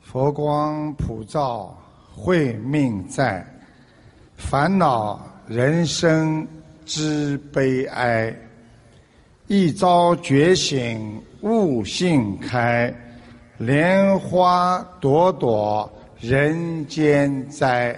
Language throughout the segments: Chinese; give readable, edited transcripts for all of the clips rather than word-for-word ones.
佛光普照，慧命在，烦恼人生之悲哀。一朝觉醒，悟性开，莲花朵朵人间栽。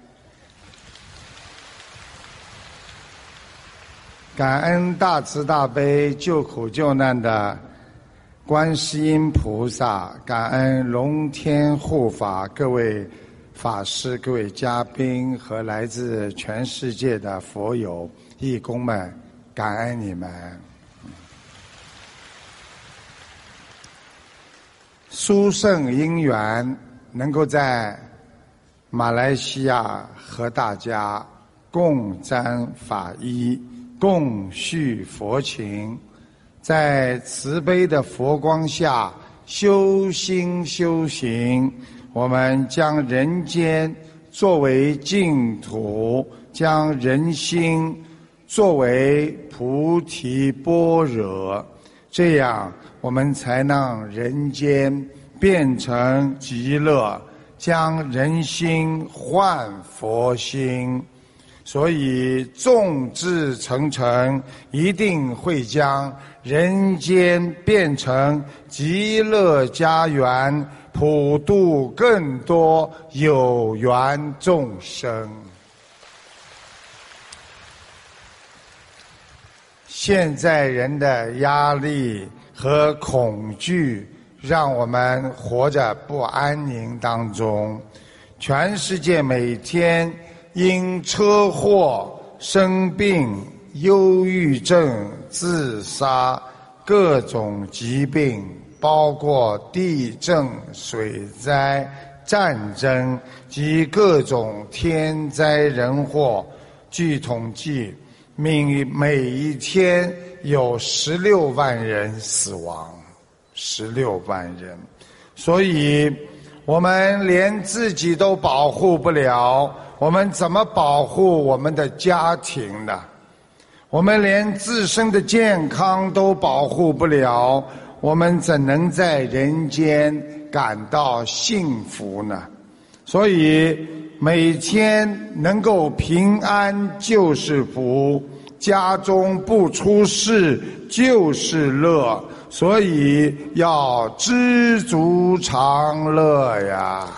感恩大慈大悲救苦救难的观世音菩萨，感恩龙天护法各位法师、各位嘉宾和来自全世界的佛友义工们，感恩你们。殊胜因缘能够在马来西亚和大家共沾法衣，共续佛情，在慈悲的佛光下修心修行，我们将人间作为净土，将人心作为菩提般若，这样我们才让人间变成极乐，将人心换佛心。所以众志成城，一定会将人间变成极乐家园，普度更多有缘众生。现在人的压力和恐惧让我们活着不安宁当中，全世界每天因车祸、生病、忧郁症、自杀、各种疾病，包括地震、水灾、战争及各种天灾人祸，据统计每一天有16万人死亡，16万人。所以我们连自己都保护不了，我们怎么保护我们的家庭呢？我们连自身的健康都保护不了，我们怎能在人间感到幸福呢？所以每天能够平安就是福，家中不出事就是乐，所以要知足常乐呀。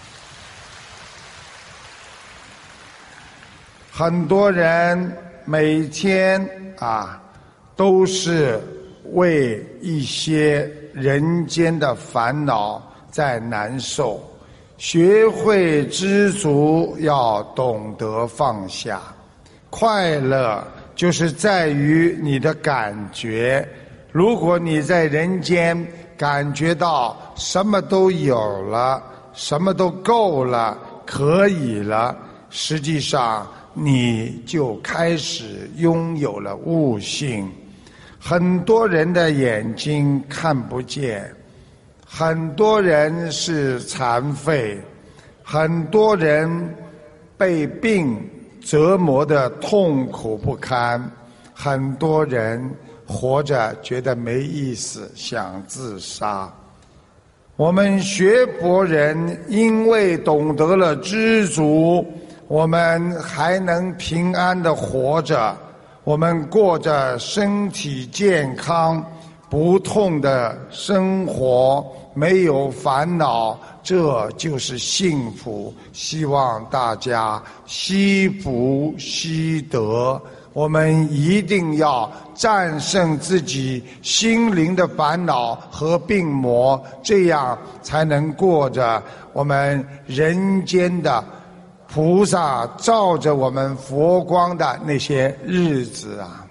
很多人每天都是为一些人间的烦恼在难受，学会知足，要懂得放下。快乐就是在于你的感觉，如果你在人间感觉到什么都有了，什么都够了，可以了，实际上你就开始拥有了悟性。很多人的眼睛看不见，很多人是残废，很多人被病折磨得痛苦不堪，很多人活着觉得没意思，想自杀。我们学佛人因为懂得了知足，我们还能平安地活着，我们过着身体健康、不痛的生活，没有烦恼，这就是幸福。希望大家惜福惜德，我们一定要战胜自己心灵的烦恼和病魔，这样才能过着我们人间的菩萨照着我们佛光的那些日子啊。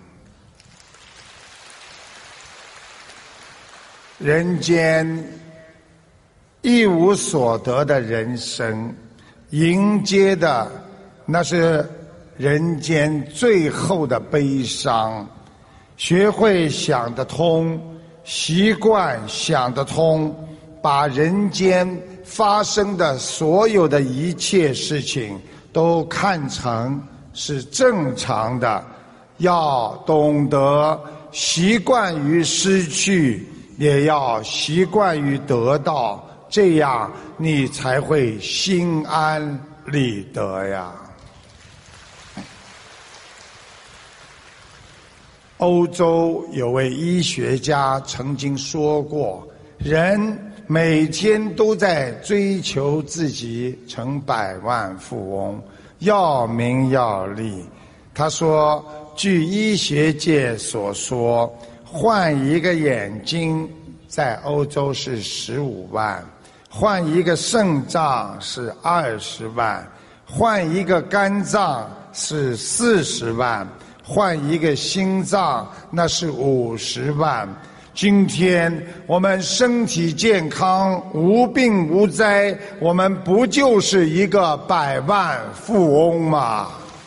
人间一无所得的人生，迎接的那是人间最后的悲伤。学会想得通，习惯想得通，把人间发生的所有的一切事情都看成是正常的，要懂得习惯于失去，也要习惯于得到， 这样你才会心安理得呀。欧洲有位医学家曾经说过，人每天都在追求自己成百万富翁，要名要利。他说，据医学界所说，换一个眼睛在欧洲是15万，换一个肾脏是20万，换一个肝脏是40万，换一个心脏那是50万。今天我们身体健康，无病无灾，我们不就是一个百万富翁吗？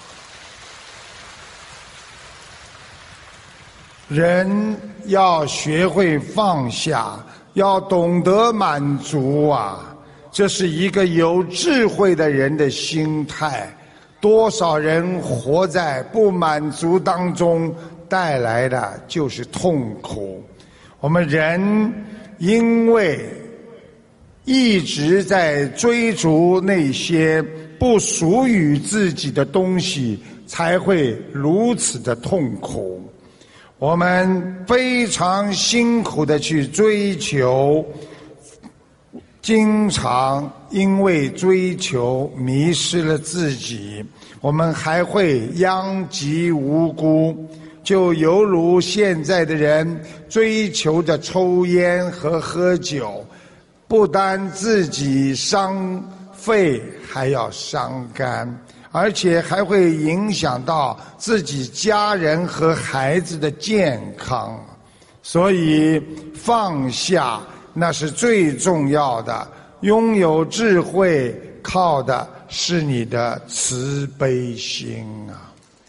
人要学会放下，要懂得满足啊，这是一个有智慧的人的心态。多少人活在不满足当中，带来的就是痛苦。我们人因为一直在追逐那些不属于自己的东西，才会如此的痛苦。我们非常辛苦地去追求，经常因为追求迷失了自己，我们还会殃及无辜。就犹如现在的人追求着抽烟和喝酒，不单自己伤肺，还要伤肝，而且还会影响到自己家人和孩子的健康。所以放下那是最重要的，拥有智慧靠的是你的慈悲心啊。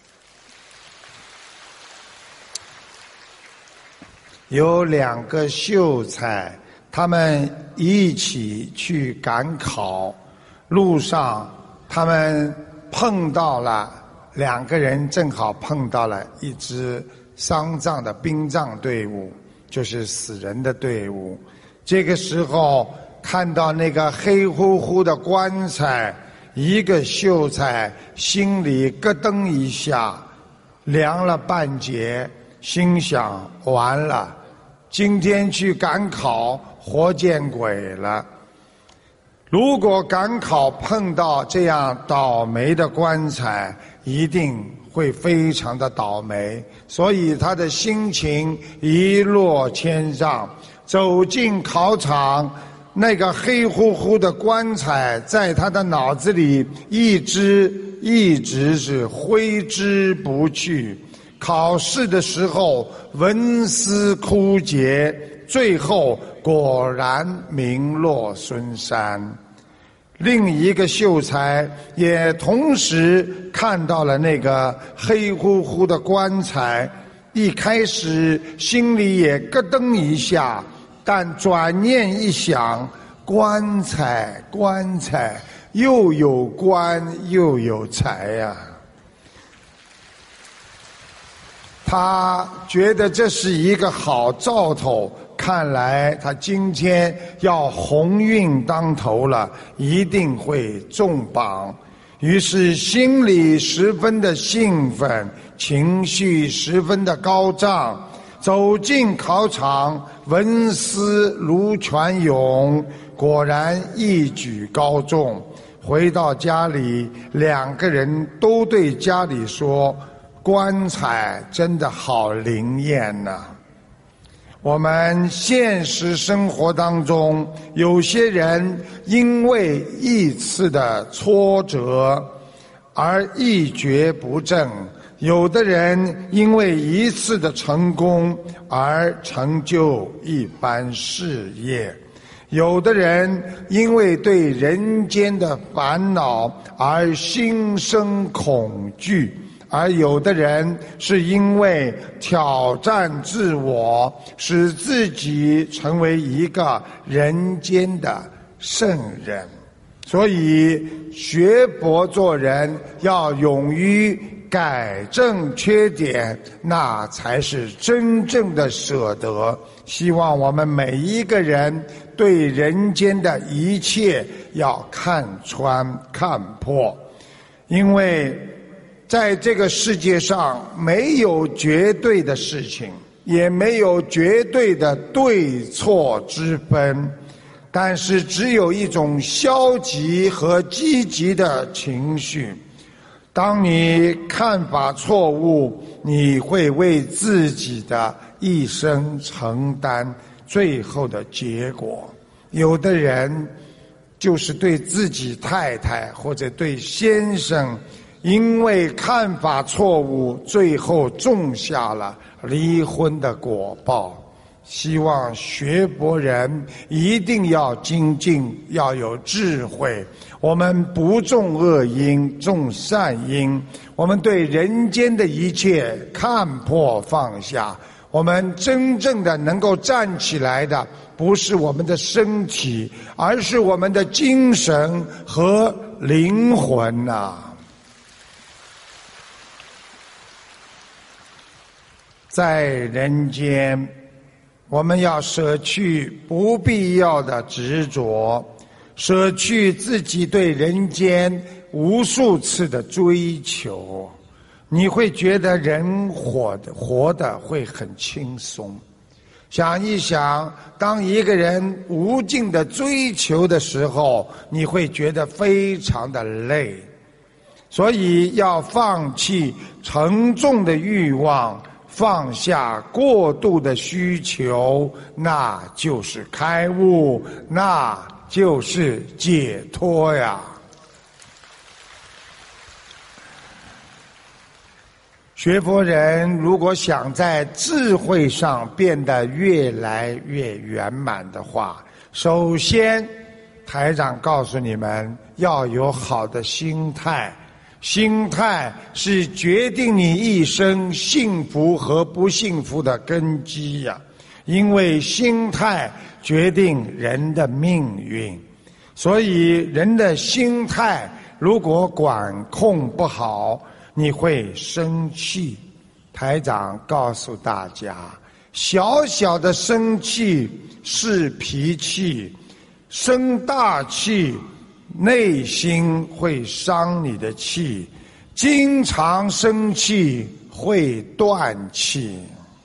有2个秀才，他们一起去赶考，路上他们碰到了2个人，正好碰到了一支丧葬的殡葬队伍，就是死人的队伍。这个时候看到那个黑乎乎的棺材，一个秀才心里咯噔一下，凉了半截，心想完了，今天去赶考活见鬼了。如果赶考碰到这样倒霉的棺材，一定会非常的倒霉，所以他的心情一落千丈。走进考场，那个黑乎乎的棺材在他的脑子里一直是挥之不去。考试的时候文思枯竭，最后果然名落孙山。另一个秀才也同时看到了那个黑乎乎的棺材，一开始心里也咯噔一下，但转念一想，棺材又有棺又有财呀。他觉得这是一个好兆头，看来他今天要鸿运当头了，一定会中榜。于是心里十分的兴奋，情绪十分的高涨。走进考场，文思如泉涌，果然一举高中。回到家里，2个人都对家里说，棺材真的好灵验呐。我们现实生活当中，有些人因为一次的挫折而一蹶不振，有的人因为一次的成功而成就一番事业，有的人因为对人间的烦恼而心生恐惧，而有的人是因为挑战自我，使自己成为一个人间的圣人。所以学佛做人要勇于改正缺点，那才是真正的舍得。希望我们每一个人对人间的一切要看穿看破，因为在这个世界上没有绝对的事情，也没有绝对的对错之分，但是只有一种消极和积极的情绪。当你看法错误，你会为自己的一生承担最后的结果。有的人就是对自己太太或者对先生，因为看法错误，最后种下了离婚的果报。希望学佛人一定要精进，要有智慧。我们不种恶因，种善因。我们对人间的一切看破放下。我们真正的能够站起来的，不是我们的身体，而是我们的精神和灵魂呐。在人间，我们要舍去不必要的执着，舍去自己对人间无数次的追求，你会觉得人活得会很轻松。想一想，当一个人无尽的追求的时候，你会觉得非常的累。所以要放弃沉重的欲望，放下过度的需求，那就是开悟，那就是解脱呀。学佛人如果想在智慧上变得越来越圆满的话，首先台长告诉你们要有好的心态。心态是决定你一生幸福和不幸福的根基呀，因为心态决定人的命运。所以人的心态如果管控不好，你会生气。台长告诉大家，小小的生气是脾气，生大气内心会伤你的气，经常生气会断气。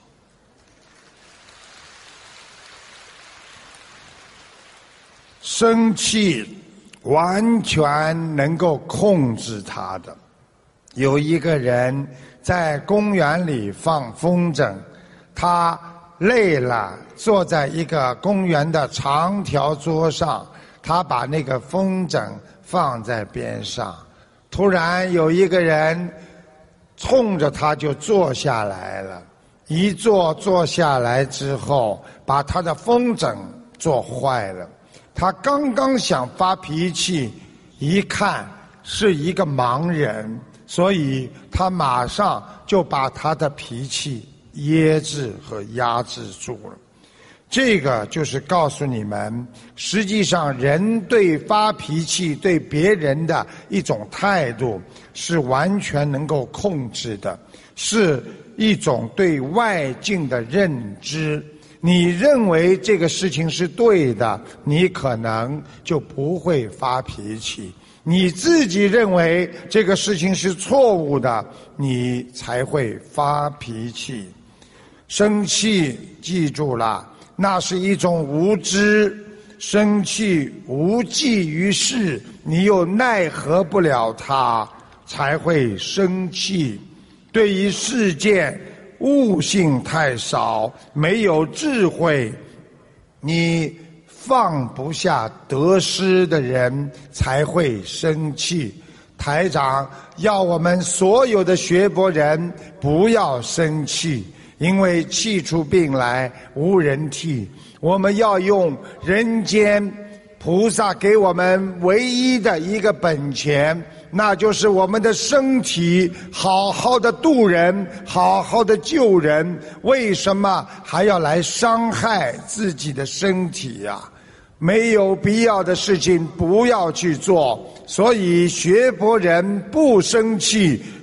生气完全能够控制它的。有一个人在公园里放风筝，他累了，坐在一个公园的长条桌上，他把那个风筝放在边上。突然有一个人冲着他就坐下来了，坐下来之后，把他的风筝坐坏了。他刚刚想发脾气，一看是一个盲人，所以他马上就把他的脾气噎制和压制住了。这个就是告诉你们，实际上人对发脾气对别人的一种态度是完全能够控制的，是一种对外境的认知。你认为这个事情是对的，你可能就不会发脾气。你自己认为这个事情是错误的，你才会发脾气。生气，记住了，那是一种无知。生气无济于事，你又奈何不了它，才会生气。对于事件悟性太少，没有智慧，你放不下得失的人才会生气。台长要我们所有的学佛人不要生气，因为气出病来无人替。我们要用人间菩萨给我们唯一的一个本钱，那就是我们的身体，好好的度人，好好的救人。为什么还要来伤害自己的身体呀？没有必要的事情不要去做。所以学佛人不生气，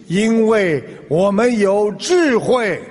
因为我们有智慧。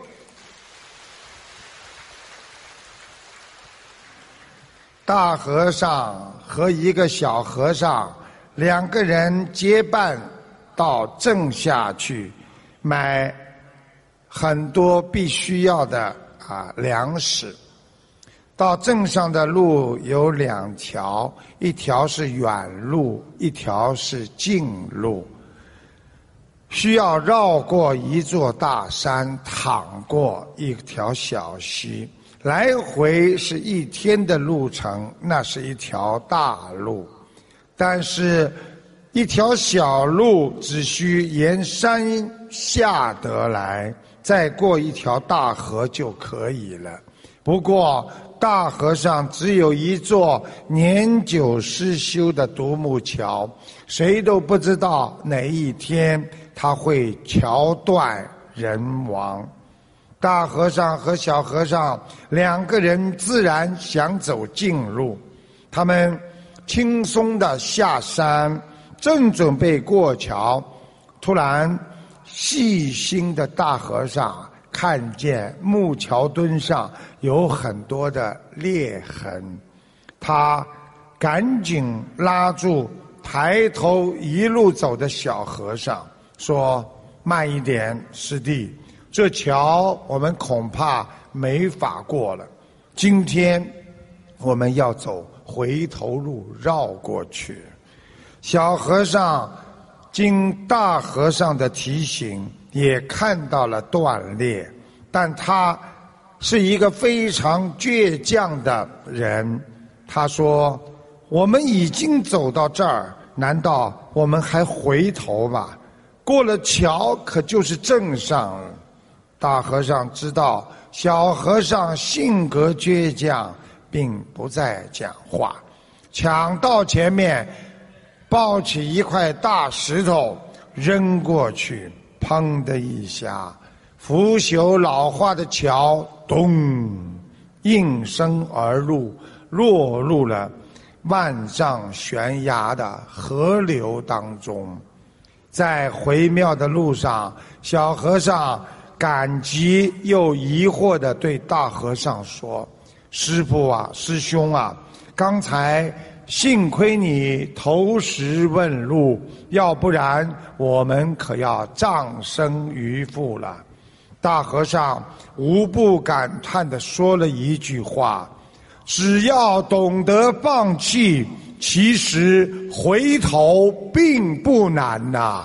大和尚和一个小和尚两个人结伴到镇下去买很多必须要的粮食。到镇上的路有2条，一条是远路，一条是近路，需要绕过一座大山，淌过一条小溪，来回是1天的路程，那是一条大路。但是一条小路只需沿山下得来，再过一条大河就可以了。不过大河上只有一座年久失修的独木桥，谁都不知道哪一天它会桥断人亡。大和尚和小和尚两个人自然想走近路，他们轻松地下山，正准备过桥，突然细心的大和尚看见木桥墩上有很多的裂痕，他赶紧拉住抬头一路走的小和尚说：慢一点，师弟，这桥我们恐怕没法过了，今天我们要走回头路绕过去。小和尚经大和尚的提醒也看到了断裂，但他是一个非常倔强的人。他说：我们已经走到这儿，难道我们还回头吧？过了桥可就是镇上了。大和尚知道小和尚性格倔强，并不再讲话，抢到前面抱起一块大石头扔过去，砰的一下，腐朽老化的桥咚应声而入，落入了万丈悬崖的河流当中。在回庙的路上，小和尚感激又疑惑地对大和尚说：师父啊，师兄啊，刚才幸亏你投石问路，要不然我们可要葬身鱼腹了。大和尚无不感叹地说了一句话：只要懂得放弃，其实回头并不难呐。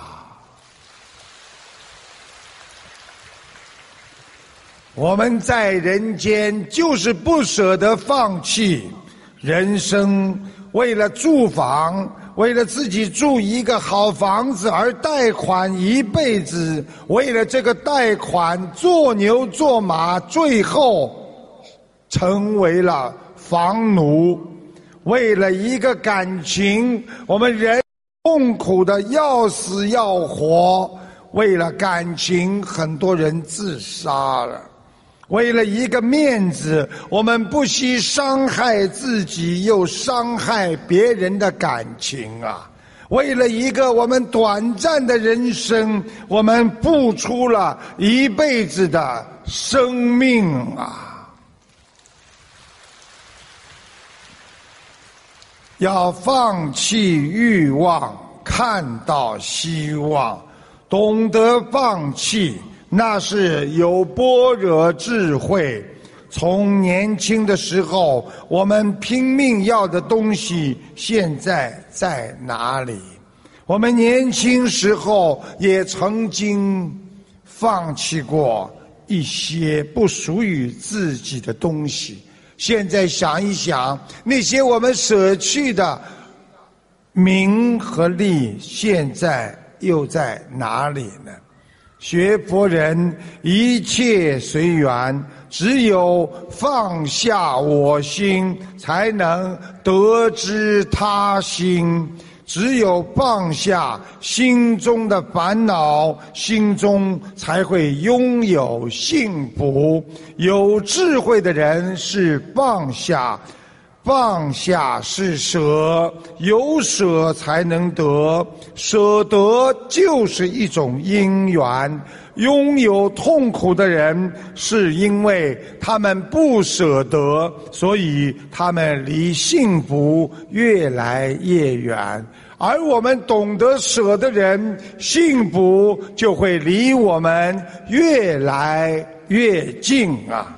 我们在人间就是不舍得放弃，人生为了住房，为了自己住一个好房子而贷款一辈子，为了这个贷款做牛做马，最后成为了房奴。为了一个感情，我们人痛苦的要死要活，为了感情很多人自杀了。为了一个面子，我们不惜伤害自己又伤害别人的感情啊！为了一个我们短暂的人生，我们付出了一辈子的生命啊！要放弃欲望，看到希望，懂得放弃，那是有般若智慧。从年轻的时候我们拼命要的东西，现在在哪里？我们年轻时候也曾经放弃过一些不属于自己的东西，现在想一想，那些我们舍去的名和利，现在又在哪里呢？学佛人一切随缘，只有放下我心，才能得知他心。只有放下心中的烦恼，心中才会拥有幸福。有智慧的人是放下放下是舍，有舍才能得，舍得就是一种因缘。拥有痛苦的人，是因为他们不舍得，所以他们离幸福越来越远。而我们懂得舍的人，幸福就会离我们越来越近啊！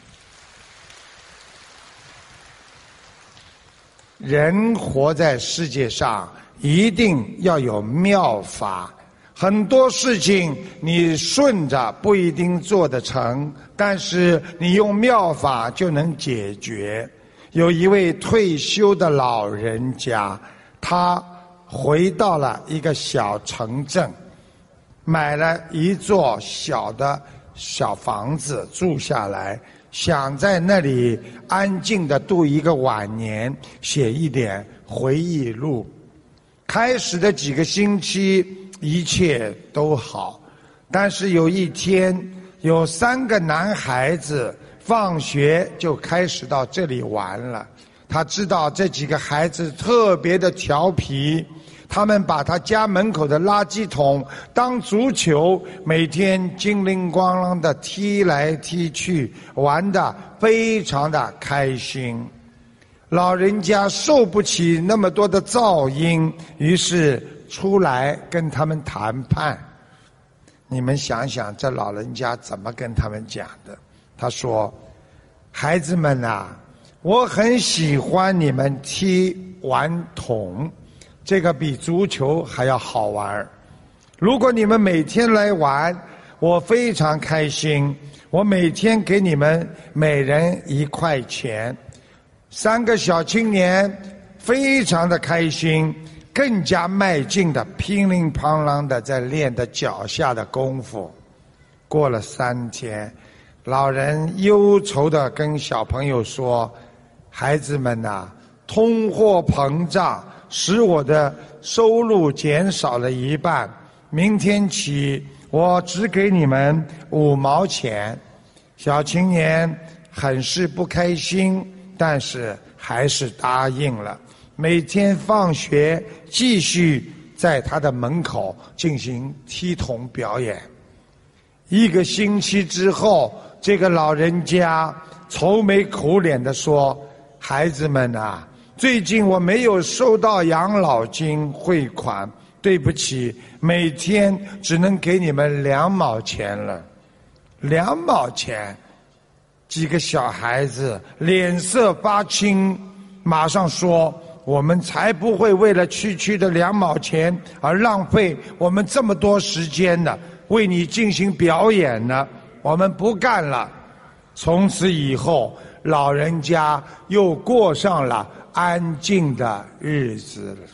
人活在世界上，一定要有妙法。很多事情你顺着不一定做得成，但是你用妙法就能解决。有一位退休的老人家，他回到了一个小城镇，买了一座小房子住下来，想在那里安静地度一个晚年，写一点回忆录。开始的几个星期一切都好，但是有一天，有3个男孩子放学就开始到这里玩了。他知道这几个孩子特别的调皮，他们把他家门口的垃圾桶当足球，每天精灵咣啷的踢来踢去，玩得非常的开心。老人家受不起那么多的噪音，于是出来跟他们谈判。你们想想，这老人家怎么跟他们讲的？他说：孩子们啊，我很喜欢你们踢玩桶，这个比足球还要好玩。如果你们每天来玩，我非常开心，我每天给你们每人1块钱。3个小青年非常的开心，更加迈进的乒铃乓啷的在练的脚下的功夫。过了3天，老人忧愁的跟小朋友说：孩子们啊，通货膨胀使我的收入减少了1半，明天起我只给你们5毛钱。小青年很是不开心，但是还是答应了。每天放学继续在他的门口进行踢桶表演。1个星期之后，这个老人家愁眉苦脸地说：孩子们啊，最近我没有收到养老金汇款，对不起，每天只能给你们2毛钱了。2毛钱，几个小孩子脸色发青，马上说：我们才不会为了区区的2毛钱而浪费我们这么多时间呢，为你进行表演呢，我们不干了。从此以后，老人家又过上了安静的日子了。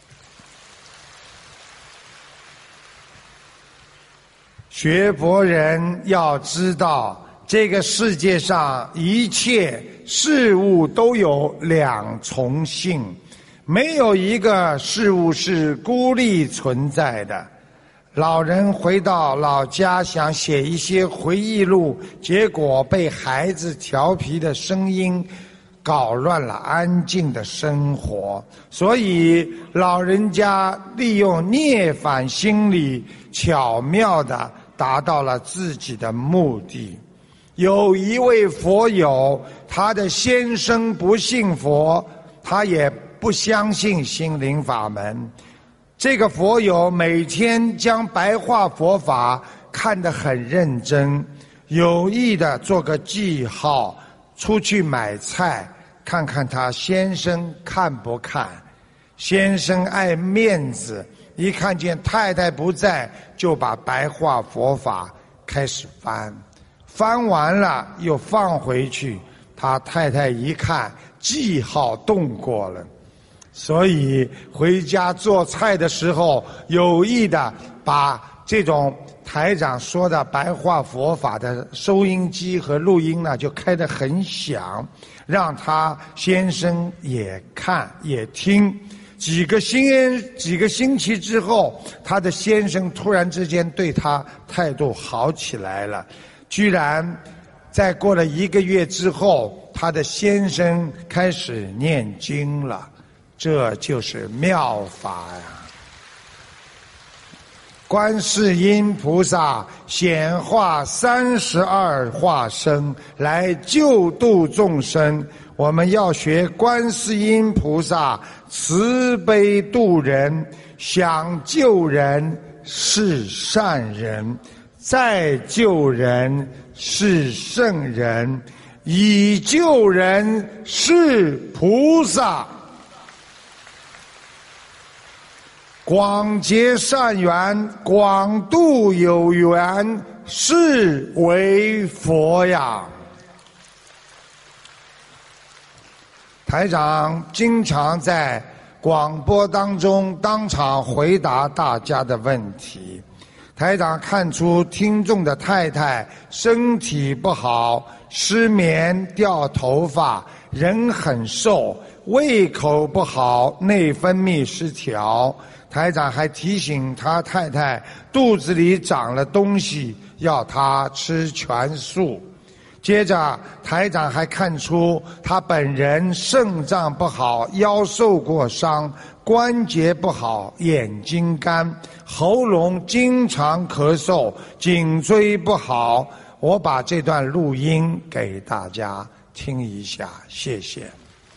学佛人要知道，这个世界上一切事物都有2重性，没有一个事物是孤立存在的。老人回到老家想写一些回忆录，结果被孩子调皮的声音搞乱了安静的生活，所以老人家利用涅槃心理，巧妙地达到了自己的目的。有一位佛友，他的先生不信佛，他也不相信心灵法门。这个佛友每天将白话佛法看得很认真，有意的做个记号，出去买菜看看他先生看不看。先生爱面子，一看见太太不在，就把白话佛法开始翻，翻完了又放回去。他太太一看记号动过了，所以回家做菜的时候有意的把这种台长说的白话佛法的收音机和录音呢就开得很响，让他先生也看也听。几个星期之后，他的先生突然之间对他态度好起来了，居然再过了1个月之后，他的先生开始念经了，这就是妙法呀。观世音菩萨显化32化身来救度众生，我们要学观世音菩萨慈悲度人，想救人是善人，再救人是圣人，以救人是菩萨。广结善缘，广度有缘，是为佛呀。台长经常在广播当中当场回答大家的问题。台长看出听众的太太身体不好，失眠、掉头发，人很瘦，胃口不好，内分泌失调。台长还提醒他太太肚子里长了东西，要他吃全素。接着台长还看出他本人肾脏不好，腰受过伤，关节不好，眼睛干，喉咙经常咳嗽，颈椎不好。我把这段录音给大家听一下，谢谢。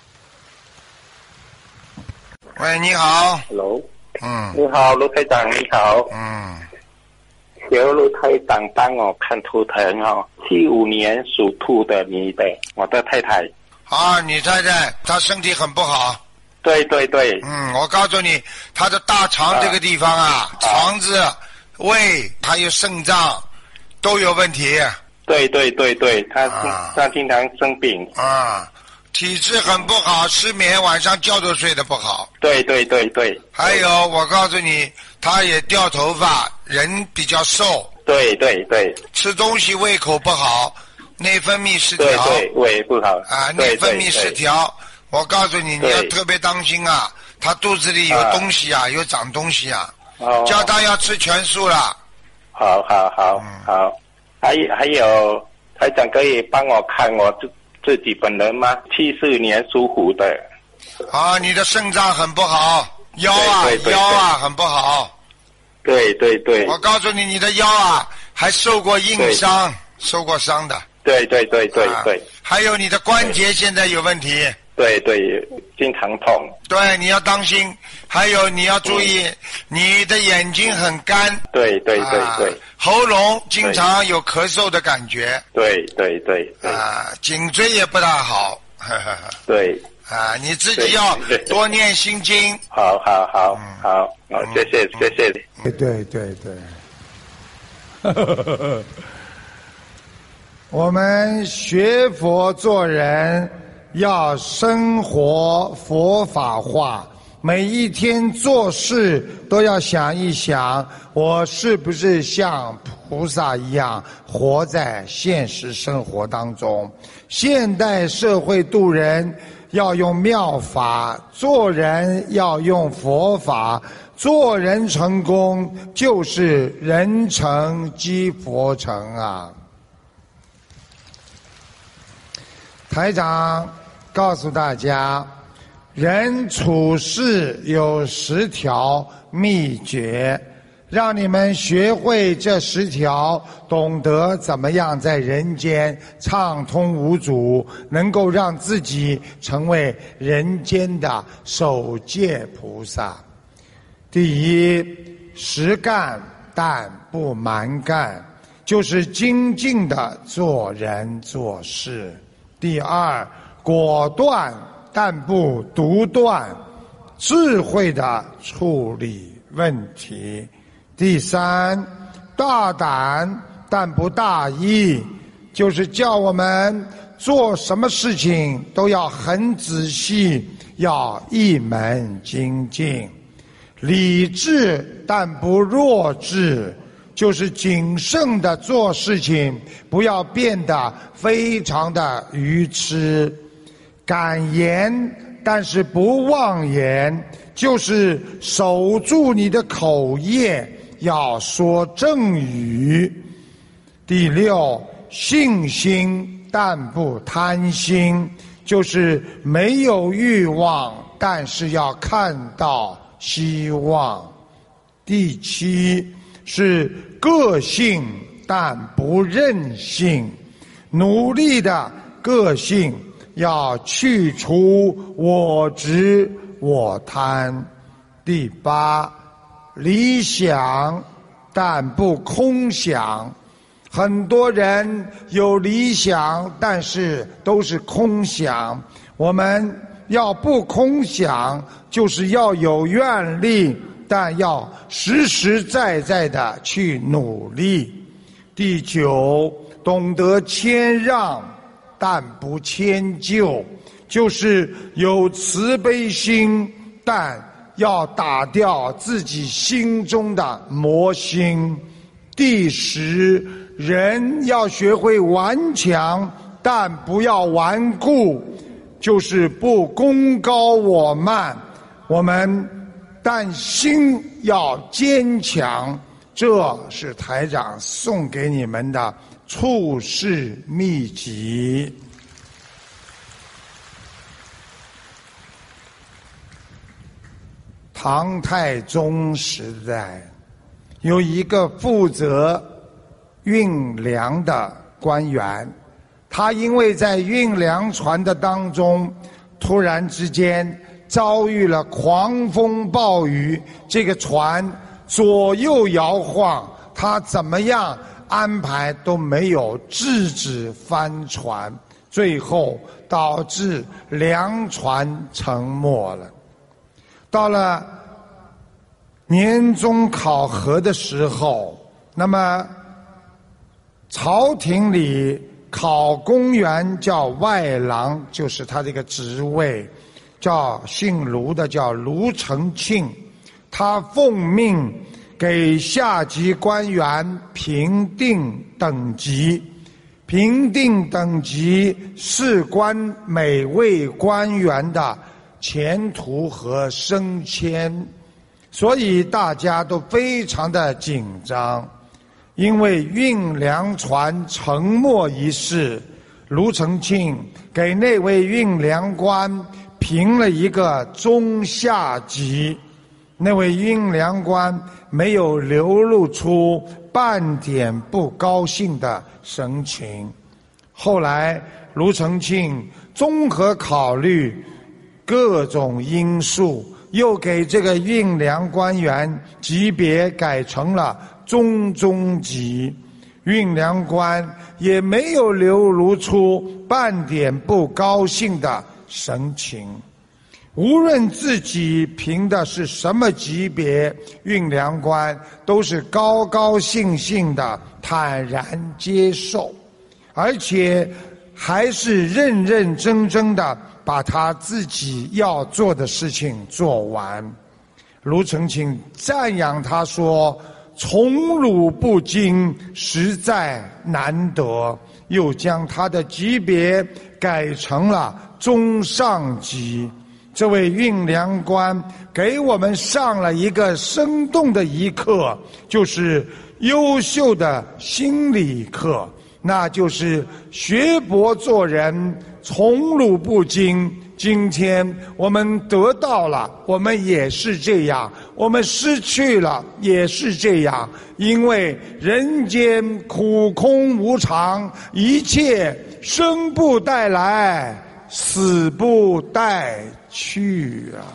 喂，你好。 Hello。你好，卢台长，你好。由卢台长帮我看图腾75年属兔的女的，我的太太。 啊，你太太她身体很不好。 对对对。 我告诉你，她的大肠这个地方肠子、胃还有肾脏都有问题。 对对对对，她经常生病。 体质很不好，失眠，晚上觉都睡得不好。 对对对对。 还有，我告诉你，他也掉头发，人比较瘦。 对对对。 吃东西胃口不好，内分泌失调。 对对，胃不好。 内分泌失调。我告诉你，你要特别当心啊！他肚子里有东西有长东西叫他要吃全素了。 好好好好。还有，台长可以帮我看我自己本人吗？74年属虎的。 你的肾脏很不好，腰很不好。 对对对。 我告诉你，你的腰还受过硬伤，受过伤的。 对对对对对。 还有你的关节现在有问题。 对对，经常痛。 对，你要当心。还有你要注意，你的眼睛很干。 对对对对。 喉咙经常有咳嗽的感觉。 对对对对。 颈椎也不大好。 对。 你自己要多念心经。 好好好好，谢谢谢谢。 对对对。我们学佛做人要生活佛法化，每一天做事都要想一想，我是不是像菩萨一样活在现实生活当中。现代社会度人要用妙法，做人要用佛法，做人成功就是人成即佛成啊。台长告诉大家，人处事有10条秘诀，让你们学会这10条，懂得怎么样在人间畅通无阻，能够让自己成为人间的守戒菩萨。第一，实干但不蛮干，就是精进的做人做事。第二，果断但不独断，智慧的处理问题。第三，大胆但不大意，就是叫我们做什么事情都要很仔细，要一门精进。理智但不弱智，就是谨慎的做事情，不要变得非常的愚痴。敢言但是不妄言，就是守住你的口业，要说正语。第六， 信心但不贪心，就是没有欲望，但是要看到希望。第7是个性但不任性，努力的个性要去除我执我贪。第8，理想但不空想。很多人有理想，但是都是空想。我们要不空想，就是要有愿力，但要实实在在的去努力。第9，懂得谦让但不迁就，就是有慈悲心，但要打掉自己心中的魔心。第10，人要学会顽强，但不要顽固，就是不功高我慢。我们但心要坚强，这是台长送给你们的处世秘籍。唐太宗时代，有一个负责运粮的官员，他因为在运粮船的当中，突然之间遭遇了狂风暴雨，这个船左右摇晃，他怎么样安排都没有制止翻船，最后导致粮船沉没了。到了年终考核的时候，那么朝廷里考公员叫外郎，就是他这个职位，叫姓卢的叫卢承庆，他奉命给下级官员评定等级，评定等级事关每位官员的前途和升迁，所以大家都非常的紧张。因为运粮船沉没一事，卢承庆给那位运粮官评了一个中下级，那位运粮官没有流露出半点不高兴的神情。后来卢承庆综合考虑各种因素，又给这个运粮官员级别改成了中级，运粮官也没有流露出半点不高兴的神情。无论自己评的是什么级别，运粮官都是高高兴兴的坦然接受，而且还是认认真真的把他自己要做的事情做完。卢承庆赞扬他说，宠辱不惊，实在难得，又将他的级别改成了中上级。这位运粮官给我们上了一个生动的一课，就是优秀的心理课，那就是学博做人，宠辱不惊。今天我们得到了，我们也是这样，我们失去了也是这样，因为人间苦空无常，一切生不带来，死不带去啊。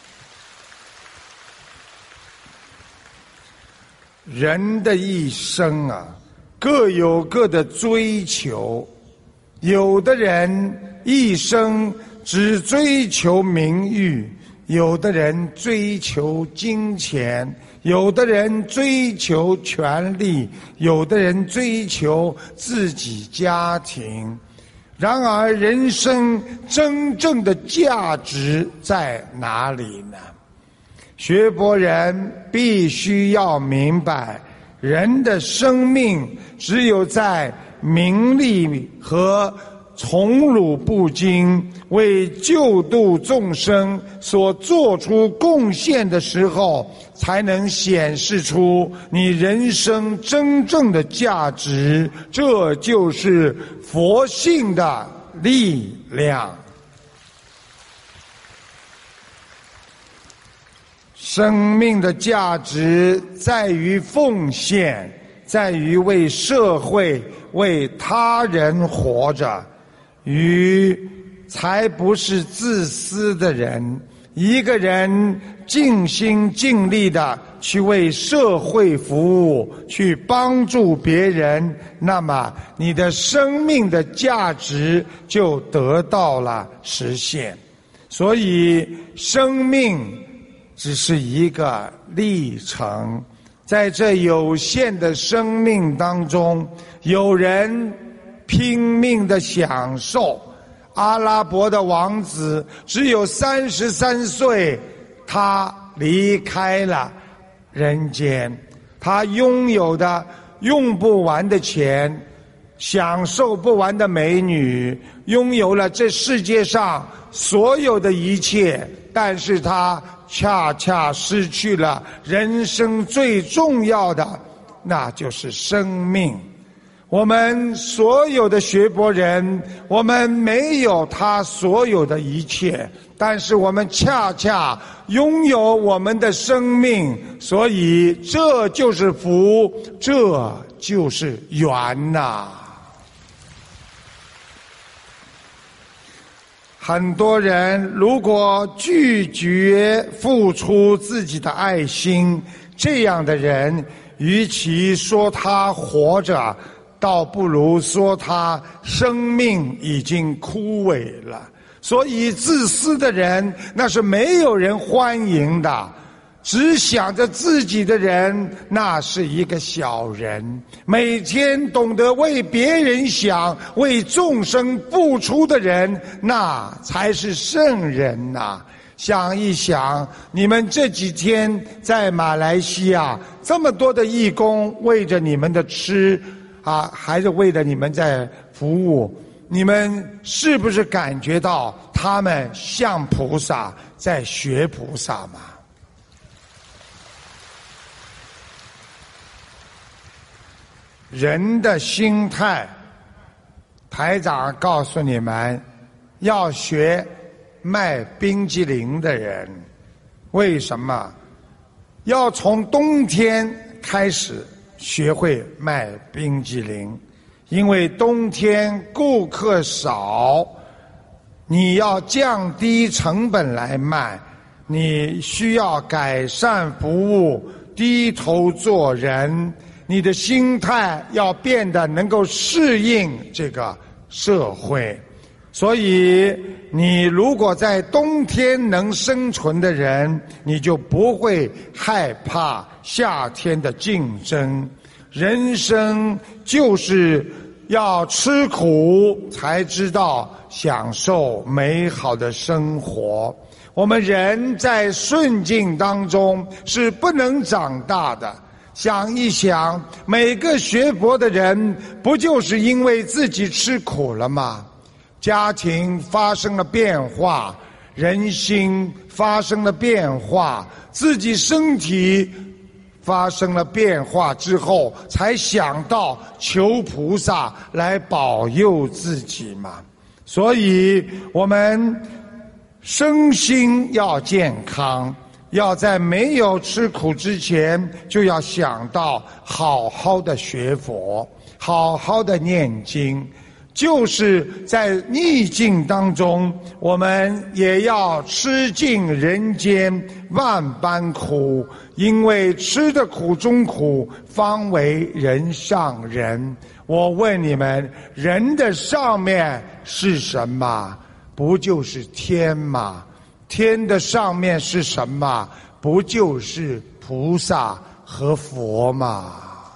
人的一生啊，各有各的追求，有的人一生只追求名誉，有的人追求金钱，有的人追求权力，有的人追求自己家庭。然而人生真正的价值在哪里呢？学博人必须要明白，人的生命只有在名利和宠辱不惊，为救度众生所做出贡献的时候，才能显示出你人生真正的价值。这就是佛性的力量。生命的价值在于奉献，在于为社会、为他人活着，才不是自私的人。一个人尽心尽力的去为社会服务，去帮助别人，那么你的生命的价值就得到了实现。所以生命只是一个历程，在这有限的生命当中，有人拼命的享受。阿拉伯的王子只有33岁，他离开了人间，他拥有的用不完的钱，享受不完的美女，拥有了这世界上所有的一切，但是他恰恰失去了人生最重要的，那就是生命。我们所有的学佛人，我们没有他所有的一切，但是我们恰恰拥有我们的生命，所以这就是福，这就是缘呐。很多人如果拒绝付出自己的爱心，这样的人与其说他活着，倒不如说他生命已经枯萎了。所以自私的人，那是没有人欢迎的。只想着自己的人，那是一个小人。每天懂得为别人想，为众生付出的人，那才是圣人呐。想一想，你们这几天在马来西亚，这么多的义工为着你们的吃还是为了你们在服务，你们是不是感觉到他们像菩萨在学菩萨吗？人的心态，台长告诉你们，要学卖冰激凌的人。为什么？要从冬天开始学会卖冰激凌，因为冬天顾客少，你要降低成本来卖，你需要改善服务，低头做人，你的心态要变得能够适应这个社会。所以你如果在冬天能生存的人，你就不会害怕夏天的竞争。人生就是要吃苦才知道享受美好的生活。我们人在顺境当中是不能长大的。想一想，每个学佛的人不就是因为自己吃苦了吗？家庭发生了变化，人心发生了变化，自己身体发生了变化之后，才想到求菩萨来保佑自己嘛。所以我们身心要健康，要在没有吃苦之前，就要想到好好的学佛，好好的念经。就是在逆境当中，我们也要吃尽人间万般苦，因为吃的苦中苦，方为人上人。我问你们，人的上面是什么？不就是天吗？天的上面是什么？不就是菩萨和佛吗？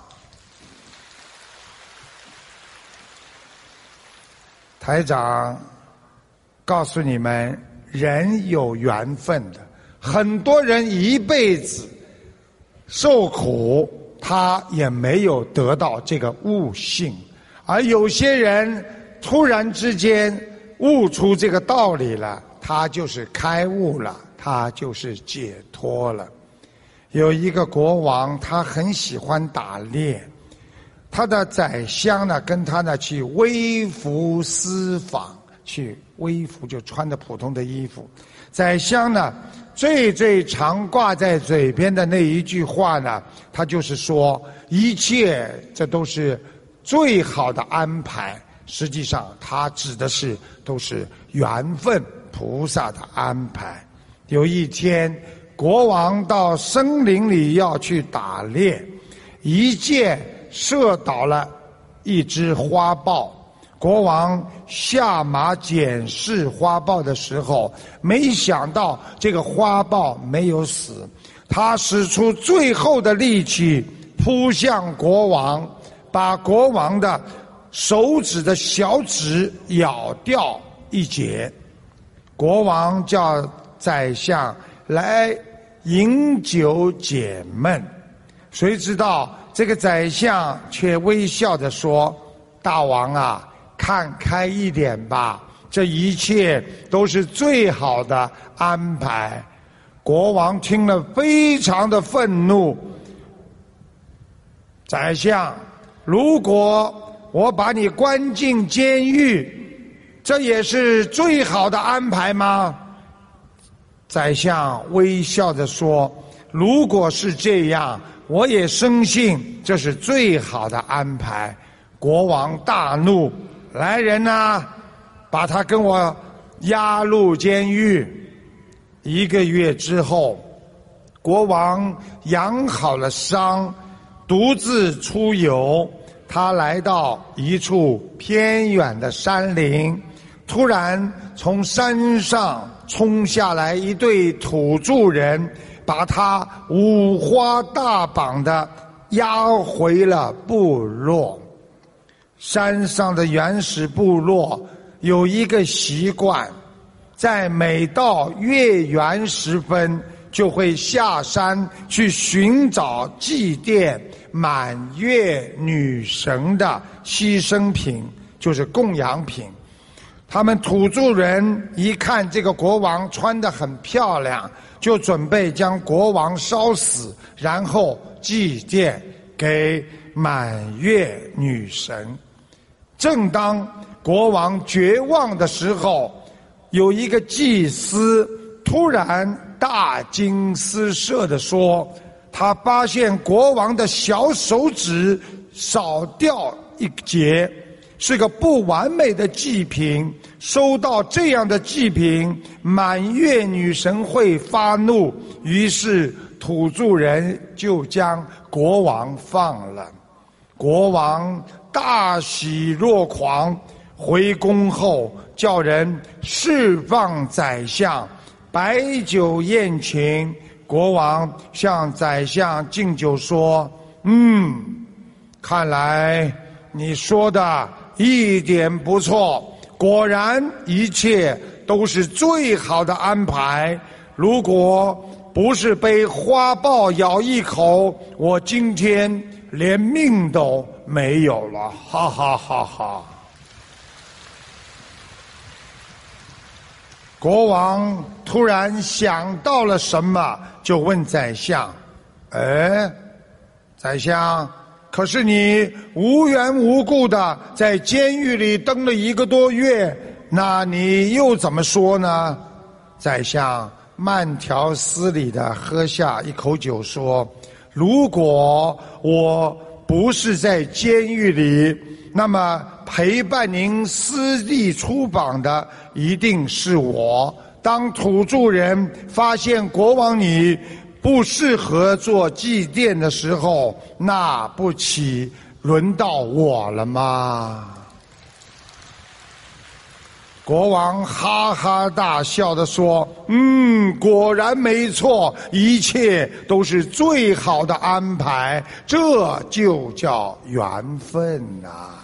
台长告诉你们，人有缘分的，很多人一辈子受苦，他也没有得到这个悟性，而有些人突然之间悟出这个道理了，他就是开悟了，他就是解脱了。有一个国王，他很喜欢打猎，他的宰相呢跟他呢去微服私访，去微服就穿着普通的衣服。宰相呢最常挂在嘴边的那一句话呢，他就是说一切这都是最好的安排。实际上他指的是都是缘分，菩萨的安排。有一天国王到森林里要去打猎，一箭射倒了一只花豹。国王下马检视花豹的时候，没想到这个花豹没有死，他使出最后的力气扑向国王，把国王的手指的小指咬掉一截。国王叫宰相来饮酒解闷，谁知道这个宰相却微笑着说：大王啊，看开一点吧，这一切都是最好的安排。国王听了非常的愤怒，宰相，如果我把你关进监狱，这也是最好的安排吗？宰相微笑着说：如果是这样，我也深信这是最好的安排。国王大怒，来人啊，把他跟我押入监狱。1个月之后，国王养好了伤，独自出游。他来到一处偏远的山林，突然从山上冲下来一对土著人，把他五花大绑的押回了部落。山上的原始部落有一个习惯，在每到月圆时分就会下山去寻找祭奠满月女神的牺牲品，就是供养品。他们土著人一看这个国王穿得很漂亮，就准备将国王烧死，然后祭奠给满月女神。正当国王绝望的时候，有一个祭司突然大惊失色地说，他发现国王的小手指少掉一截，是个不完美的祭品。收到这样的祭品，满月女神会发怒，于是土著人就将国王放了。国王大喜若狂，回宫后叫人释放宰相，摆酒宴请。国王向宰相敬酒说：看来你说的一点不错，果然一切都是最好的安排。如果不是被花豹咬一口，我今天连命都没有了，哈哈哈哈。国王突然想到了什么，就问宰相：宰相，可是你无缘无故的在监狱里蹲了1个多月，那你又怎么说呢？宰相慢条斯理地喝下一口酒说：如果我不是在监狱里，那么陪伴您私地出访的一定是我。当土著人发现国王你不适合做祭奠的时候，那不岂轮到我了吗？国王哈哈大笑地说：果然没错，一切都是最好的安排，这就叫缘分啊。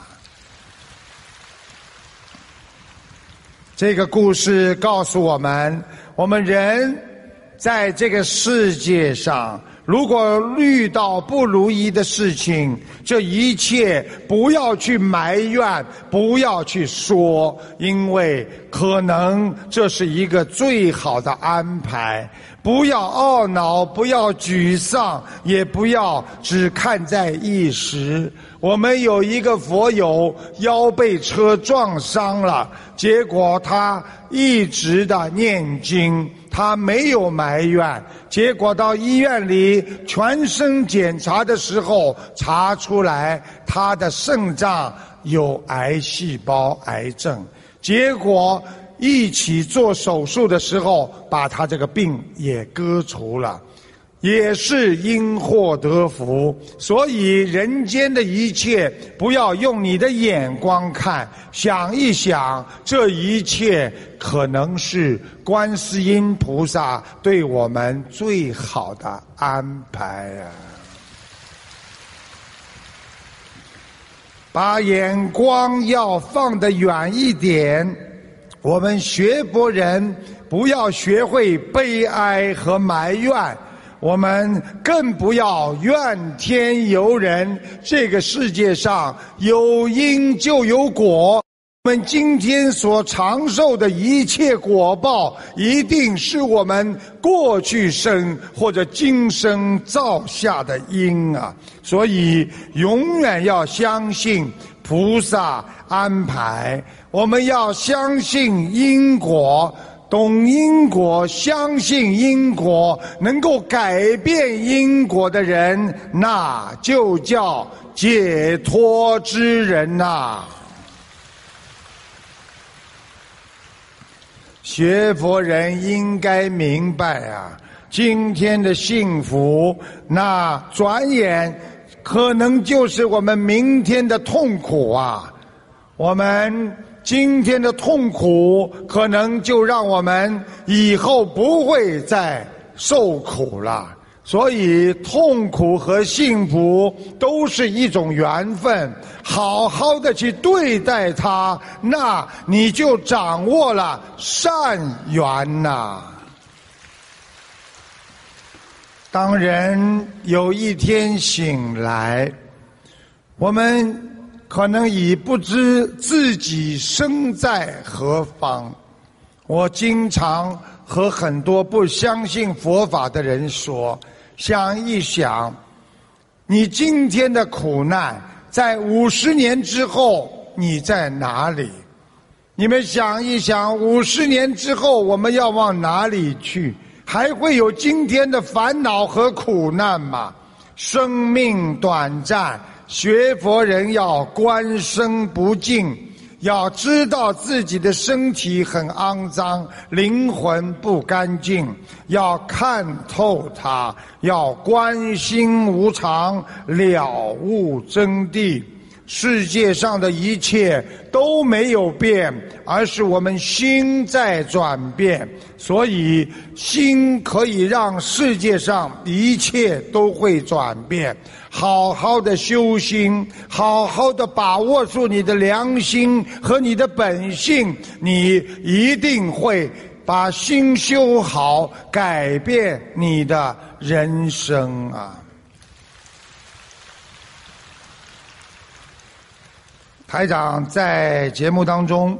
这个故事告诉我们，我们人在这个世界上， 如果遇到不如意的事情，这一切不要去埋怨，不要去说，因为可能这是一个最好的安排。不要懊恼，不要沮丧，也不要只看在一时。我们有一个佛友腰被车撞伤了，结果他一直的念经，他没有埋怨，结果到医院里全身检查的时候，查出来他的肾脏有癌细胞癌症，结果一起做手术的时候，把他这个病也割除了，也是因祸得福。所以人间的一切，不要用你的眼光看，想一想，这一切可能是观世音菩萨对我们最好的安排啊！把眼光要放得远一点。我们学佛人不要学会悲哀和埋怨，我们更不要怨天尤人。这个世界上有因就有果，我们今天所长寿的一切果报，一定是我们过去生或者今生造下的因啊！所以永远要相信菩萨安排，我们要相信因果，懂因果，相信因果，能够改变因果的人，那就叫解脱之人呐！学佛人应该明白啊，今天的幸福，那转眼可能就是我们明天的痛苦啊！我们今天的痛苦，可能就让我们以后不会再受苦了。所以痛苦和幸福都是一种缘分，好好的去对待它，那你就掌握了善缘呐。当人有一天醒来，我们可能已不知自己身在何方。我经常和很多不相信佛法的人说，想一想，你今天的苦难，在50年之后你在哪里？你们想一想，50年之后我们要往哪里去？还会有今天的烦恼和苦难吗？生命短暂，学佛人要观身不净，要知道自己的身体很肮脏，灵魂不干净，要看透它，要观心无常，了悟真谛。世界上的一切都没有变，而是我们心在转变。所以心可以让世界上一切都会转变。好好的修心，好好的把握住你的良心和你的本性，你一定会把心修好，改变你的人生啊！台长在节目当中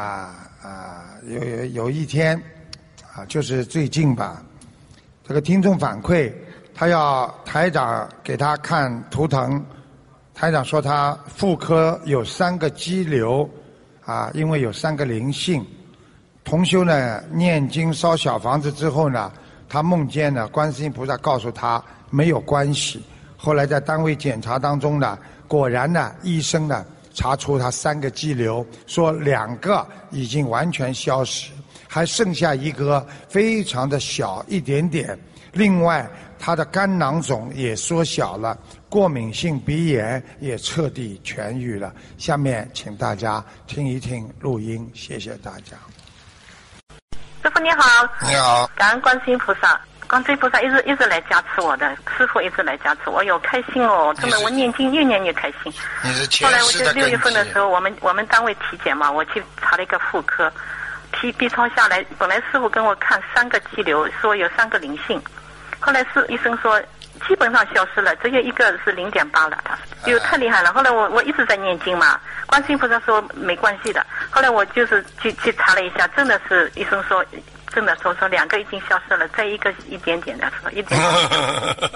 有一天就是最近吧，这个听众反馈，他要台长给他看图腾，台长说他妇科有3个肌瘤因为有3个灵性。同修呢念经烧小房子之后呢，他梦见呢观世音菩萨告诉他没有关系。后来在单位检查当中呢，果然呢医生呢查出他3个肌瘤，说2个已经完全消失，还剩下1个非常的小一点点。另外他的肝囊肿也缩小了，过敏性鼻炎也彻底痊愈了。下面请大家听一听录音，谢谢大家。 师父你好。 你好。 感恩观世音菩萨，观世音菩萨一直来加持我的，师父一直来加持我，有开心哦，真的我念经越念越开心。 你是前世的根基。 后来我就6月份的时候，我们单位体检嘛，我去查了一个妇科，B 超下来，本来师父跟我看3个肌瘤，说有3个灵性，后来医生说基本上消失了，只有一个是0.8了，他就太厉害了。后来我一直在念经嘛，观世音菩萨说没关系的。后来我就是去查了一下，真的是医生说，真的说2个已经消失了，再一个一点点的，说一点点。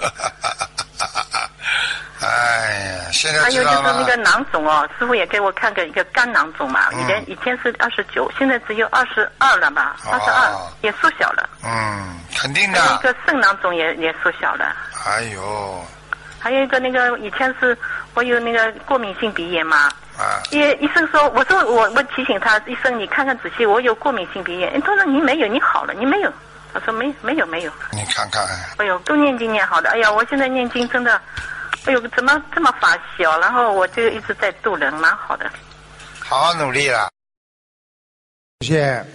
哎呀，现在还有就是知道了那个囊肿哦，师傅也给我看个一个肝囊肿嘛，以前是29，现在只有22了吧，22也缩小了。 肯定的。 还有一个肾囊肿也缩小了。 哎呦。 还有一个那个以前是我有那个过敏性鼻炎嘛，医生说，我提醒他，医生你看看仔细，我有过敏性鼻炎。他说你没有，你好了，你没有。他说没有。 你看看。 哎呦，都念经念好的，哎呀，我现在念经真的。哎呦，怎么这么法小？然后我就一直在度人，蛮好的。 好好努力了。谢谢。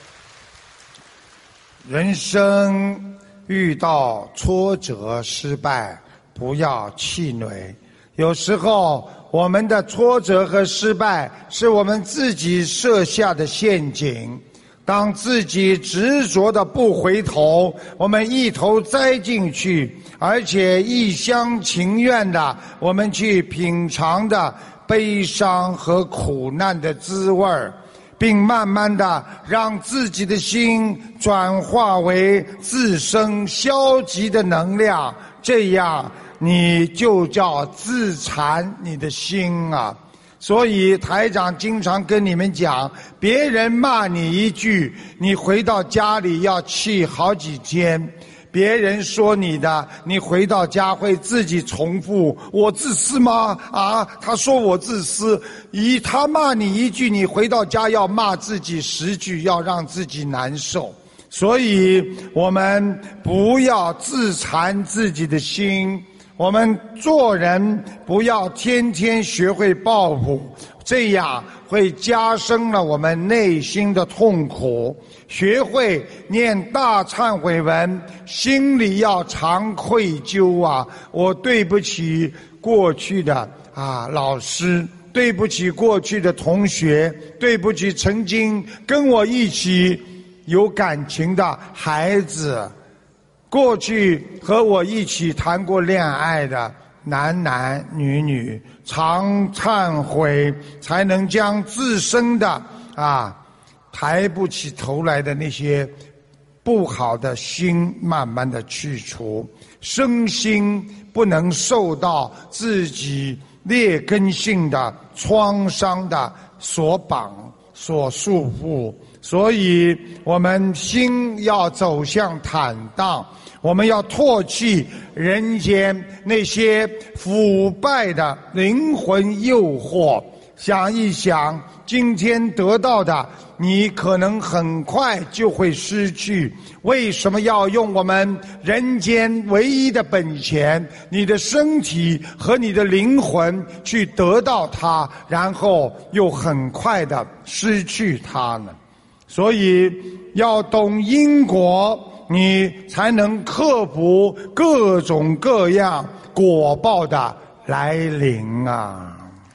人生遇到挫折、失败，不要气馁。有时候我们的挫折和失败是我们自己设下的陷阱。当自己执着的不回头，我们一头栽进去，而且一厢情愿的我们去品尝的悲伤和苦难的滋味儿，并慢慢的让自己的心转化为自身消极的能量，这样你就叫自残你的心啊。所以台长经常跟你们讲，别人骂你一句，你回到家里要气好几天；别人说你的，你回到家会自己重复，我自私吗？他说我自私，他骂你一句，你回到家要骂自己10句，要让自己难受。所以我们不要自残自己的心，我们做人不要天天学会报复，这样会加深了我们内心的痛苦。学会念大忏悔文，心里要常愧疚啊！我对不起过去的老师，对不起过去的同学，对不起曾经跟我一起有感情的孩子，过去和我一起谈过恋爱的男男女女，常忏悔，才能将自身的抬不起头来的那些不好的心慢慢的去除，身心不能受到自己劣根性的创伤的所绑所束缚。所以我们心要走向坦荡，我们要唾弃人间那些腐败的灵魂诱惑。想一想，今天得到的你可能很快就会失去，为什么要用我们人间唯一的本钱，你的身体和你的灵魂去得到它，然后又很快的失去它呢？所以要懂因果，你才能克服各种各样果报的来临啊！